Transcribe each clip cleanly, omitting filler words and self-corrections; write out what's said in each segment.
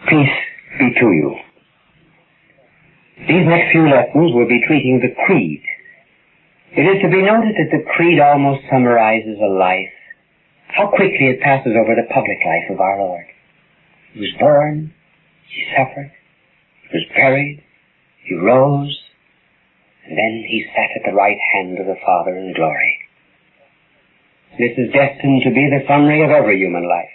Peace be to you. These next few lessons will be treating the Creed. It is to be noted that the Creed almost summarizes a life. How quickly it passes over the public life of our Lord. He was born, he suffered, he was buried, he rose, and then he sat at the right hand of the Father in glory. This is destined to be the summary of every human life.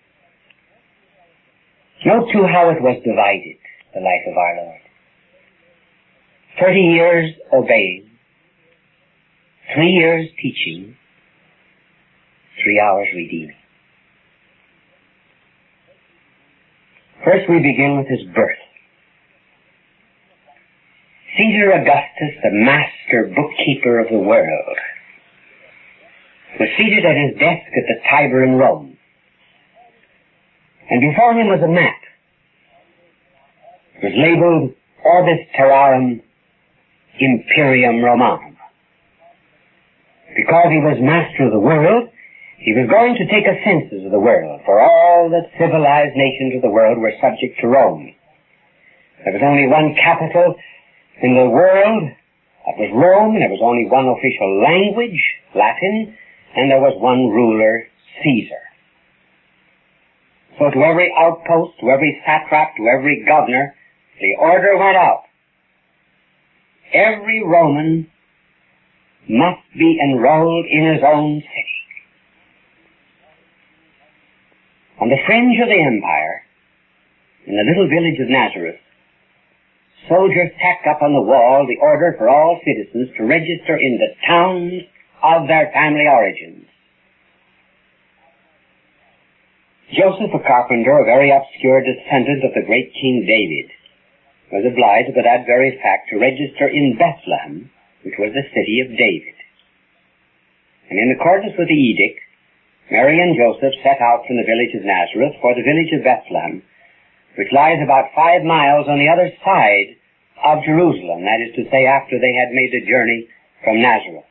Note too how it was divided, the life of our Lord. 30 years obeying, 3 years teaching, 3 hours redeeming. First we begin with his birth. Caesar Augustus, the master bookkeeper of the world, was seated at his desk at the Tiber in Rome. And before him was a map. It was labeled Orbis Terrarum Imperium Romanum. Because he was master of the world, he was going to take a census of the world, for all the civilized nations of the world were subject to Rome. There was only one capital in the world, that was Rome, and there was only one official language, Latin, and there was one ruler, Caesar. So to every outpost, to every satrap, to every governor, the order went out. Every Roman must be enrolled in his own city. On the fringe of the empire, in the little village of Nazareth, soldiers tacked up on the wall the order for all citizens to register in the towns of their family origins. Joseph, a carpenter, a very obscure descendant of the great King David, was obliged by that very fact to register in Bethlehem, which was the city of David. And in accordance with the edict, Mary and Joseph set out from the village of Nazareth for the village of Bethlehem, which lies about 5 miles on the other side of Jerusalem, that is to say, after they had made the journey from Nazareth.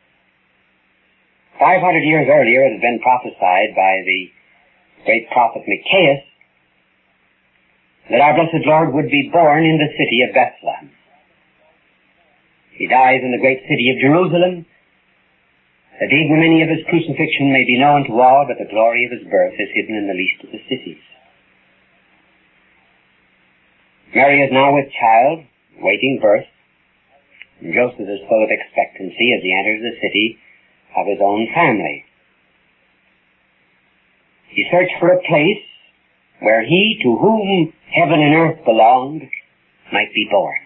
500 years earlier, it had been prophesied by the great prophet Micaiah that our blessed Lord would be born in the city of Bethlehem. He dies in the great city of Jerusalem, that the ignominy of his crucifixion may be known to all, but the glory of his birth is hidden in the least of the cities. Mary is now with child, waiting birth, and Joseph is full of expectancy as he enters the city of his own family. He searched for a place where he to whom heaven and earth belonged might be born.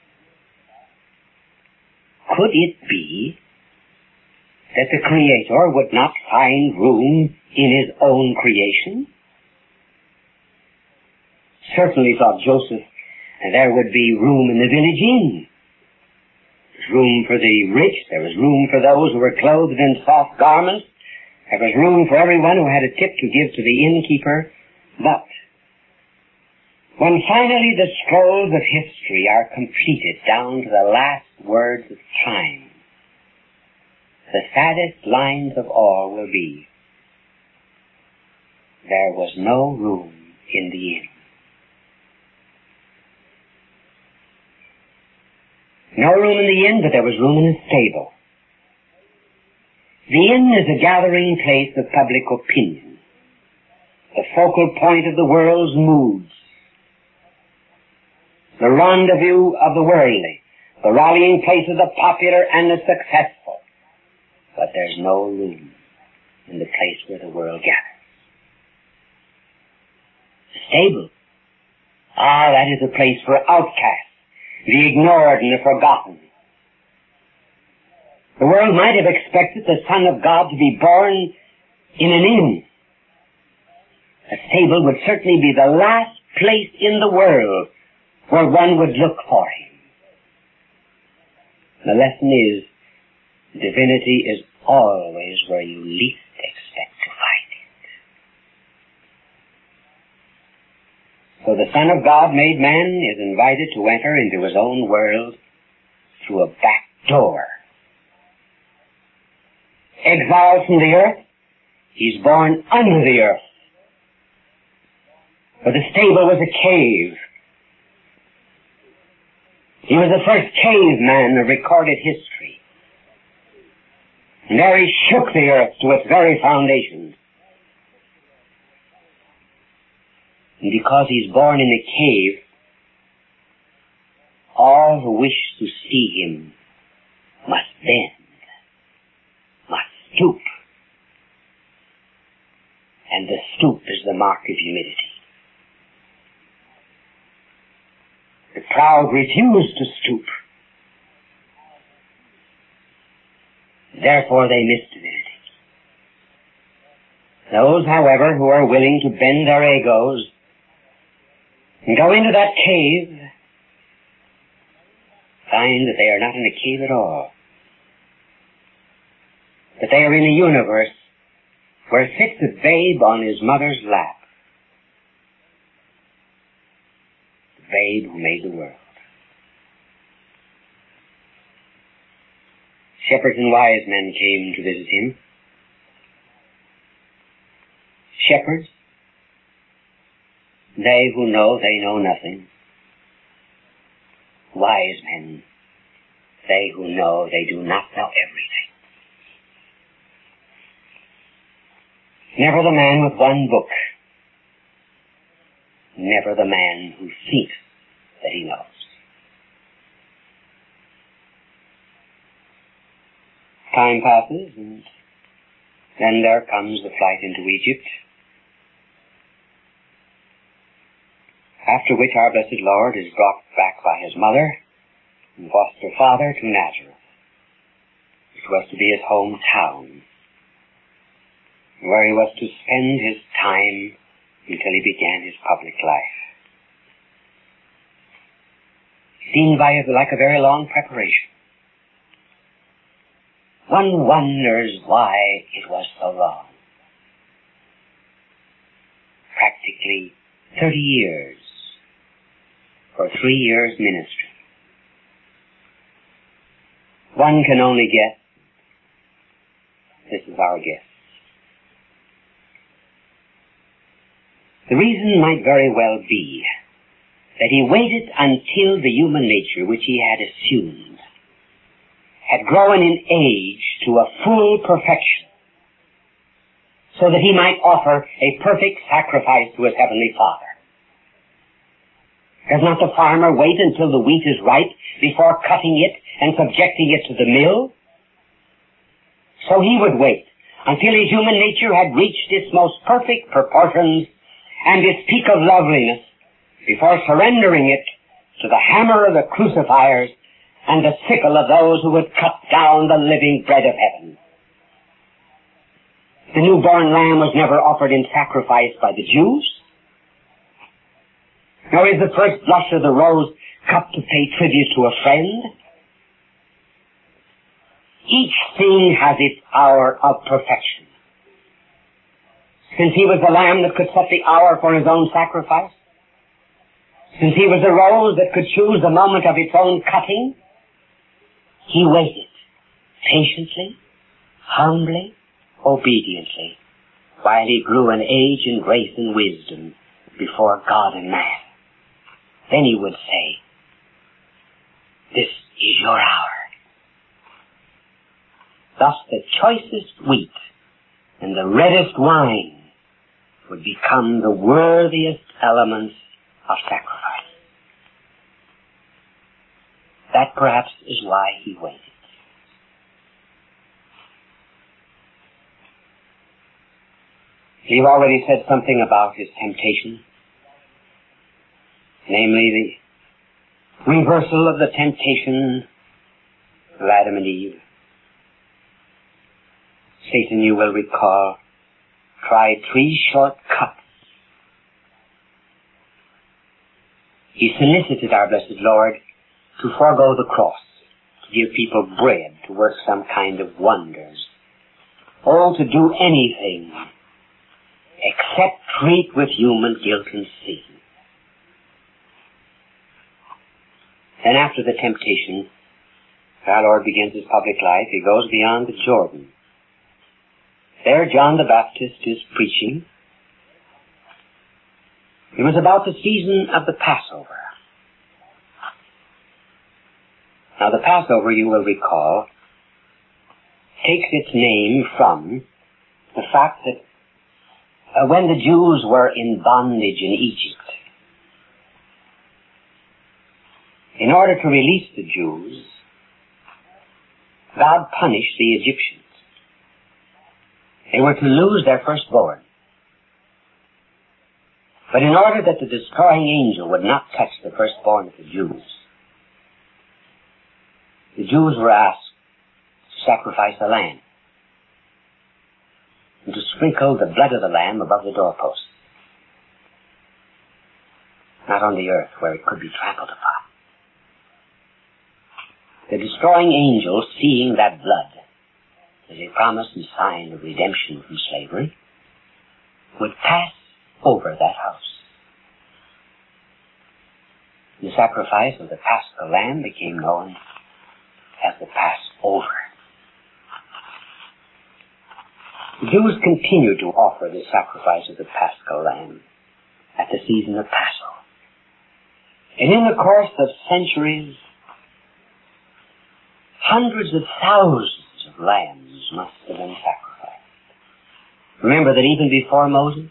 Could it be that the Creator would not find room in his own creation? Certainly, thought Joseph, there would be room in the village inn. There was room for the rich, there was room for those who were clothed in soft garments, there was room for everyone who had a tip to give to the innkeeper. But when finally the scrolls of history are completed down to the last words of time, the saddest lines of all will be, there was no room in the inn. No room in the inn, but there was room in the stable. The inn is a gathering place of public opinion, the focal point of the world's moods, the rendezvous of the worldly, the rallying place of the popular and the successful. But there's no room in the place where the world gathers. The stable. That is a place for outcasts, the ignored and the forgotten. The world might have expected the Son of God to be born in an inn. A stable would certainly be the last place in the world where one would look for him. The lesson is, divinity is always where you least expect to find it. So the Son of God made man is invited to enter into his own world through a back door. Exiled from the earth, he's born under the earth. For the stable was a cave. He was the first caveman of recorded history. And there he shook the earth to its very foundations. And because he's born in a cave, all who wish to see him must bend, must stoop. And the stoop is the mark of humility. The proud refuse to stoop. Therefore they miss divinity. Those, however, who are willing to bend their egos and go into that cave find that they are not in a cave at all. That they are in a universe where sits a babe on his mother's lap. The babe who made the world. Shepherds and wise men came to visit him. Shepherds, they who know they know nothing. Wise men, they who know they do not know everything. Never the man with one book. Never the man who thinks that he knows. Time passes, and then there comes the flight into Egypt, after which our blessed Lord is brought back by his mother and foster father to Nazareth, which was to be his hometown, where he was to spend his time until he began his public life. Seemed like a very long preparation. One wonders why it was so long. Practically 30 years for 3 years ministry. One can only guess. This is our guess. The reason might very well be that he waited until the human nature which he had assumed had grown in age to a full perfection, so that he might offer a perfect sacrifice to his heavenly Father. Does not the farmer wait until the wheat is ripe before cutting it and subjecting it to the mill? So he would wait until his human nature had reached its most perfect proportions and its peak of loveliness before surrendering it to the hammer of the crucifiers and the sickle of those who would cut down the living bread of heaven. The newborn lamb was never offered in sacrifice by the Jews, nor is the first blush of the rose cut to pay tribute to a friend. Each thing has its hour of perfection. Since he was the lamb that could set the hour for his own sacrifice, since he was the rose that could choose the moment of its own cutting, he waited patiently, humbly, obediently, while he grew in age and grace and wisdom before God and man. Then he would say, "This is your hour." Thus the choicest wheat and the reddest wine would become the worthiest elements of sacrifice. That perhaps is why he waited. We've already said something about his temptation, namely the reversal of the temptation of Adam and Eve. Satan, you will recall, tried 3 short cuts. He solicited our blessed Lord to forego the cross, to give people bread, to work some kind of wonders, or to do anything except treat with human guilt and sin. Then after the temptation, our Lord begins his public life. He goes beyond the Jordan. There John the Baptist is preaching. It was about the season of the Passover. Now the Passover, you will recall, takes its name from the fact that when the Jews were in bondage in Egypt, in order to release the Jews, God punished the Egyptians. They were to lose their firstborn. But in order that the destroying angel would not touch the firstborn of the Jews were asked to sacrifice a lamb and to sprinkle the blood of the lamb above the doorpost, not on the earth where it could be trampled upon. The destroying angel, seeing that blood as a promise and sign of redemption from slavery, would pass over that house. The sacrifice of the Paschal lamb became known as the Passover. The Jews continued to offer the sacrifice of the Paschal lamb at the season of Passover. And in the course of centuries, hundreds of thousands of lambs must have been sacrificed. Remember that even before Moses,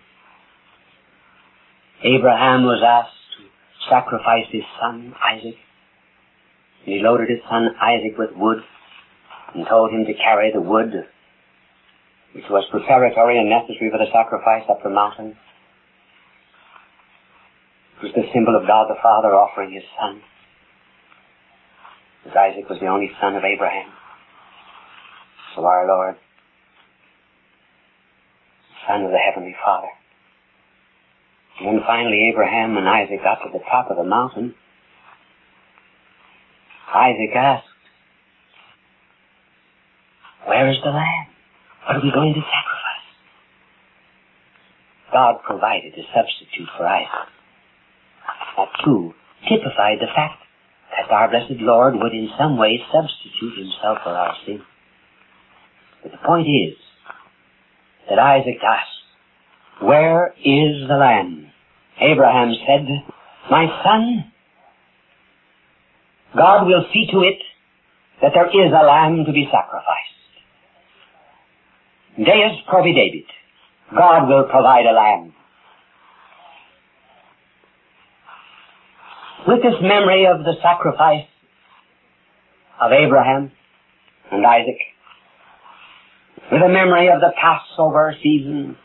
Abraham was asked to sacrifice his son Isaac. And he loaded his son Isaac with wood and told him to carry the wood, which was preparatory and necessary for the sacrifice, up the mountain. It was the symbol of God the Father offering his son, as Isaac was the only son of Abraham. So our Lord, Son of the Heavenly Father. And then finally Abraham and Isaac got to the top of the mountain. Isaac asked, "Where is the lamb? What are we going to sacrifice?" God provided a substitute for Isaac. That too typified the fact that our blessed Lord would in some way substitute himself for our sin. But the point is that Isaac asked, "Where is the lamb?" Abraham said, "My son, God will see to it that there is a lamb to be sacrificed. Deus providebit. God will provide a lamb." With this memory of the sacrifice of Abraham and Isaac, with a memory of the Passover season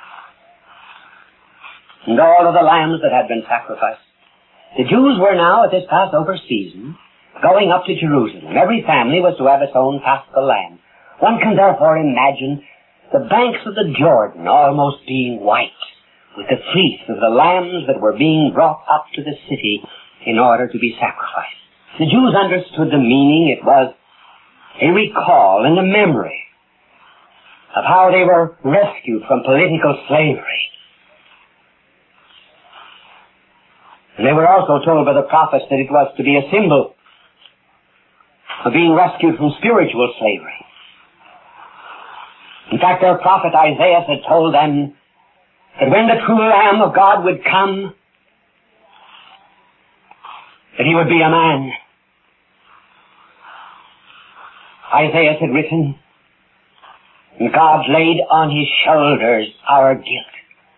and all of the lambs that had been sacrificed, the Jews were now at this Passover season going up to Jerusalem. Every family was to have its own Paschal lamb. One can therefore imagine the banks of the Jordan almost being white with the fleece of the lambs that were being brought up to the city in order to be sacrificed. The Jews understood the meaning. It was a recall and a memory of how they were rescued from political slavery. And they were also told by the prophets that it was to be a symbol of being rescued from spiritual slavery. In fact, their prophet Isaiah had told them that when the true Lamb of God would come, that he would be a man. Isaiah had written, "And God laid on his shoulders our guilt."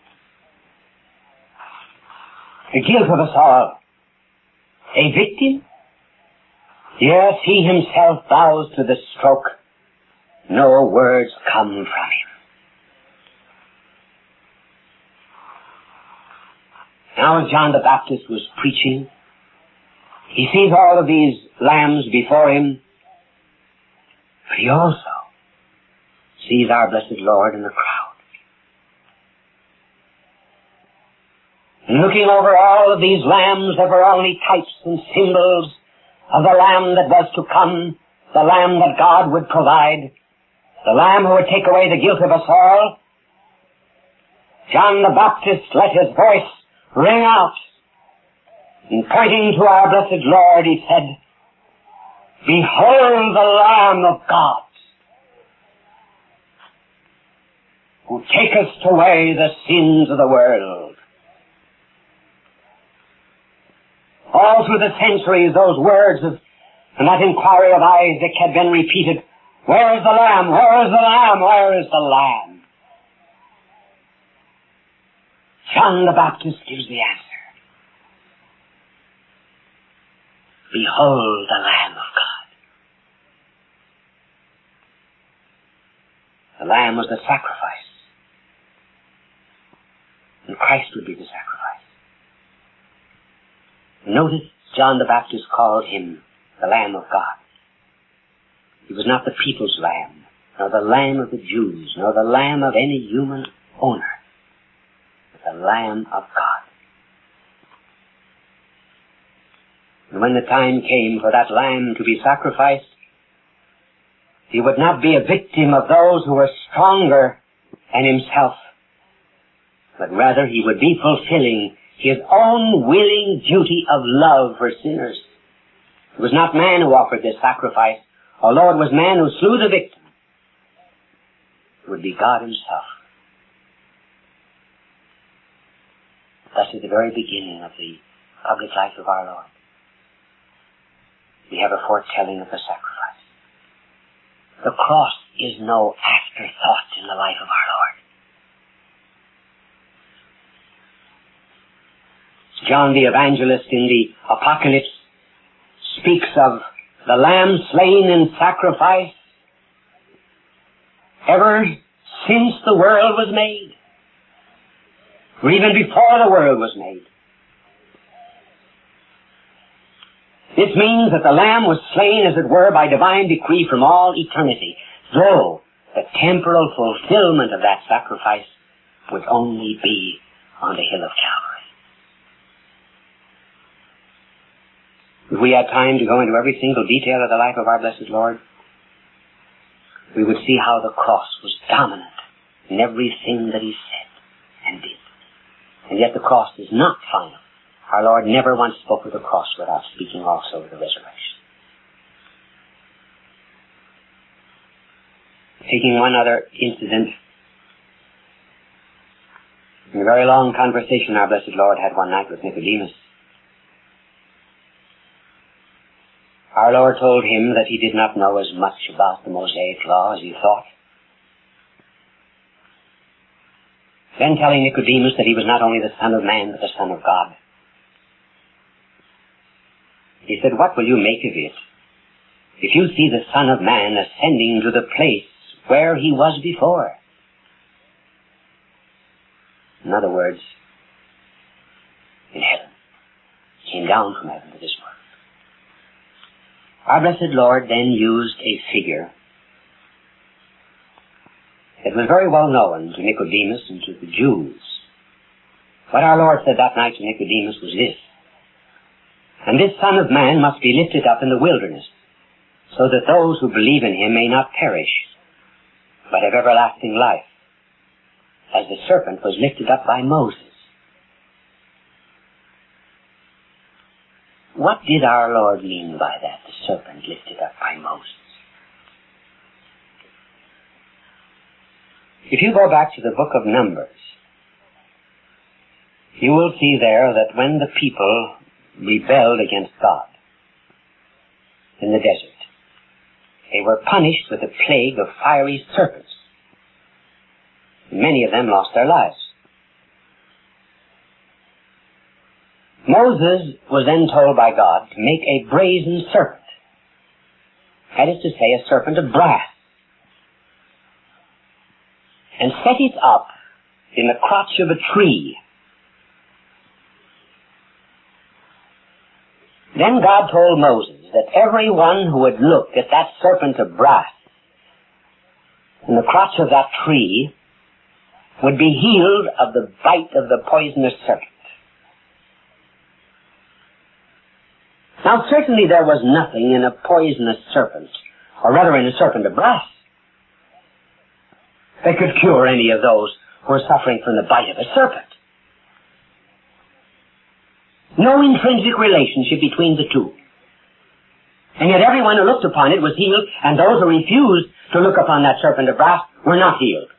The guilt of us all. A victim? Yes, he himself bows to the stroke. No words come from him. Now as John the Baptist was preaching, he sees all of these lambs before him, but he also sees our blessed Lord in the crowd. And looking over all of these lambs that were only types and symbols of the Lamb that was to come, the Lamb that God would provide, the Lamb who would take away the guilt of us all, John the Baptist let his voice ring out, and pointing to our blessed Lord, he said, "Behold the Lamb of God, who taketh away the sins of the world." All through the centuries, those words and that inquiry of Isaac had been repeated, "Where is the Lamb? Where is the Lamb? Where is the Lamb?" John the Baptist gives the answer. "Behold the Lamb of God." The Lamb was the sacrifice, and Christ would be the sacrifice. Notice John the Baptist called him the Lamb of God. He was not the people's lamb, nor the lamb of the Jews, nor the lamb of any human owner, but the Lamb of God. And when the time came for that lamb to be sacrificed, he would not be a victim of those who were stronger than himself, but rather he would be fulfilling his own willing duty of love for sinners. It was not man who offered this sacrifice, although it was man who slew the victim. It would be God himself. Thus at the very beginning of the public life of our Lord, we have a foretelling of the sacrifice. The cross is no afterthought in the life of our Lord. John the Evangelist in the Apocalypse speaks of the Lamb slain in sacrifice ever since the world was made, or even before the world was made. This means that the Lamb was slain, as it were, by divine decree from all eternity, though the temporal fulfillment of that sacrifice would only be on the hill of Calvary. If we had time to go into every single detail of the life of our blessed Lord, we would see how the cross was dominant in everything that he said and did. And yet the cross is not final. Our Lord never once spoke of the cross without speaking also of the resurrection. Taking one other incident, in a very long conversation our blessed Lord had one night with Nicodemus, our Lord told him that he did not know as much about the Mosaic law as he thought. Then telling Nicodemus that he was not only the Son of Man, but the Son of God, he said, "What will you make of it if you see the Son of Man ascending to the place where he was before?" In other words, in heaven. He came down from heaven to this world. Our blessed Lord then used a figure that was very well known to Nicodemus and to the Jews. What our Lord said that night to Nicodemus was this: "And this Son of Man must be lifted up in the wilderness, so that those who believe in him may not perish, but have everlasting life, as the serpent was lifted up by Moses." What did our Lord mean by that, the serpent lifted up by Moses? If you go back to the book of Numbers, you will see there that when the people rebelled against God in the desert, they were punished with a plague of fiery serpents. Many of them lost their lives. Moses was then told by God to make a brazen serpent. That is to say, a serpent of brass. And set it up in the crotch of a tree. Then God told Moses that everyone who would look at that serpent of brass in the crotch of that tree would be healed of the bite of the poisonous serpent. Now, certainly there was nothing in a poisonous serpent, or rather in a serpent of brass, that could cure any of those who were suffering from the bite of a serpent. No intrinsic relationship between the two. And yet everyone who looked upon it was healed, and those who refused to look upon that serpent of brass were not healed.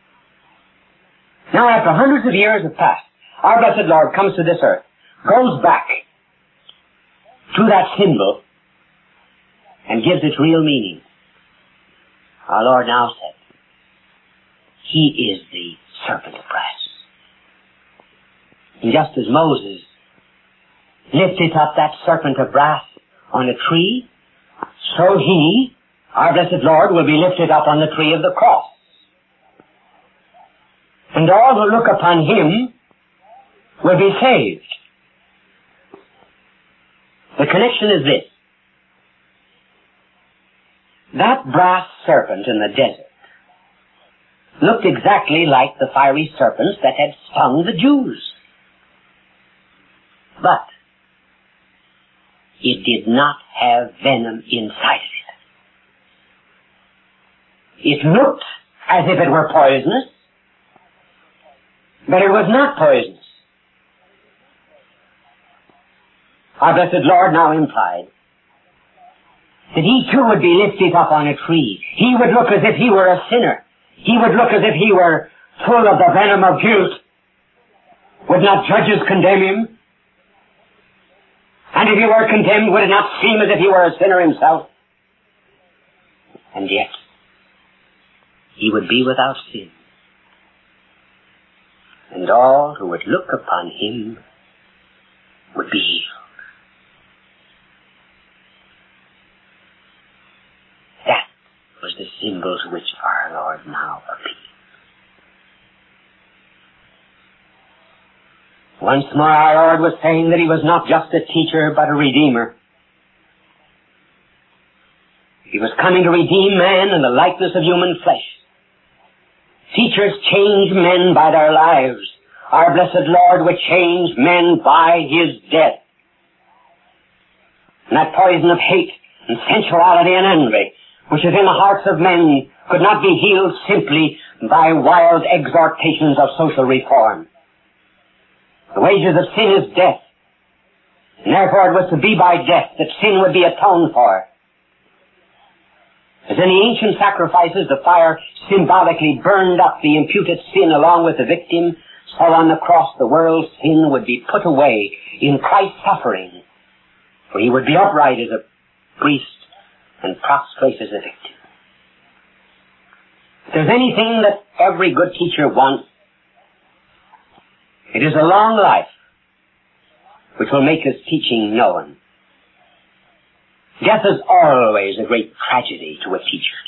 Now, after hundreds of years have passed, our blessed Lord comes to this earth, goes back to that symbol and gives it real meaning. Our Lord now said, He is the serpent of brass. And just as Moses lifted up that serpent of brass on a tree, so He, our blessed Lord, will be lifted up on the tree of the cross. And all who look upon Him will be saved. The connection is this. That brass serpent in the desert looked exactly like the fiery serpents that had stung the Jews. But it did not have venom inside of it. It looked as if it were poisonous, but it was not poisonous. Our blessed Lord now implied that He too would be lifted up on a tree. He would look as if He were a sinner. He would look as if He were full of the venom of guilt. Would not judges condemn Him? And if He were condemned, would it not seem as if He were a sinner Himself? And yet, He would be without sin. And all who would look upon Him would be healed. That was the symbol to which our Lord now appealed. Once more our Lord was saying that He was not just a teacher, but a redeemer. He was coming to redeem man in the likeness of human flesh. Teachers change men by their lives. Our blessed Lord would change men by His death. And that poison of hate and sensuality and envy, which is in the hearts of men, could not be healed simply by wild exhortations of social reform. The wages of sin is death, and therefore it was to be by death that sin would be atoned for. As in the ancient sacrifices, the fire symbolically burned up the imputed sin along with the victim, so on the cross the world's sin would be put away in Christ's suffering, for He would be upright as a priest and prostrate as a victim. If there's anything that every good teacher wants, it is a long life which will make his teaching known. Death is always a great tragedy to a teacher.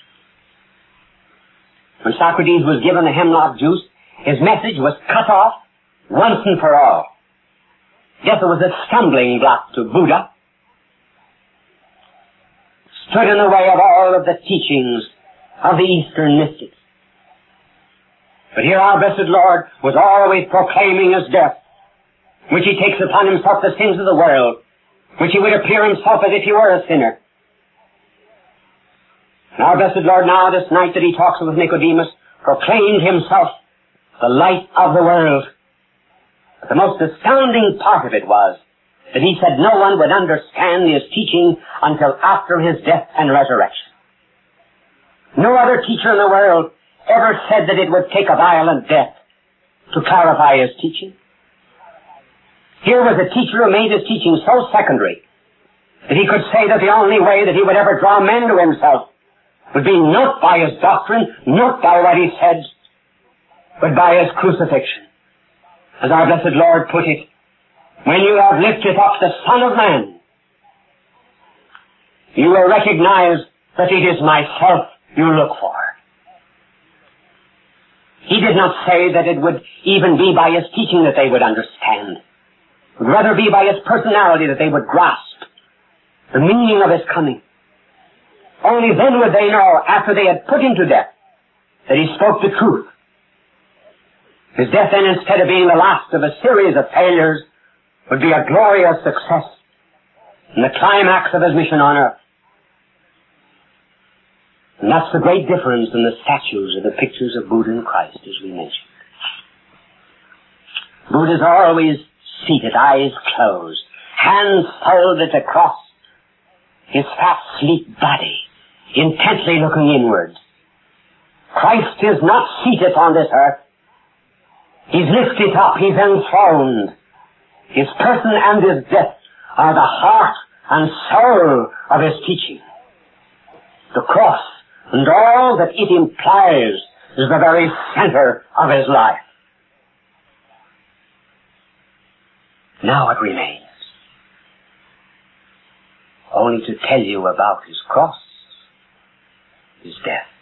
When Socrates was given the hemlock juice, his message was cut off once and for all. Death was a stumbling block to Buddha. Stood in the way of all of the teachings of the Eastern mystics. But here our blessed Lord was always proclaiming His death, which He takes upon Himself the sins of the world, which He would appear Himself as if He were a sinner. And our blessed Lord now, this night that He talks with Nicodemus, proclaimed Himself the light of the world. But the most astounding part of it was that He said no one would understand His teaching until after His death and resurrection. No other teacher in the world ever said that it would take a violent death to clarify his teaching. Here was a teacher who made his teaching so secondary that he could say that the only way that he would ever draw men to himself would be not by his doctrine, not by what he said, but by his crucifixion. As our blessed Lord put it, when you have lifted up the Son of Man, you will recognize that it is myself you look for. He did not say that it would even be by his teaching that they would understand. It would rather be by his personality that they would grasp the meaning of his coming. Only then would they know, after they had put him to death, that he spoke the truth. His death then, instead of being the last of a series of failures, would be a glorious success and the climax of his mission on earth. And that's the great difference in the statues or the pictures of Buddha and Christ, as we mentioned. Buddha's always seated, eyes closed, hands folded across his fat, sleek body, intently looking inwards. Christ is not seated on this earth. He's lifted up, he's enthroned. His person and his death are the heart and soul of his teaching. The cross and all that it implies is the very center of his life. Now it remains only to tell you about his cross, his death,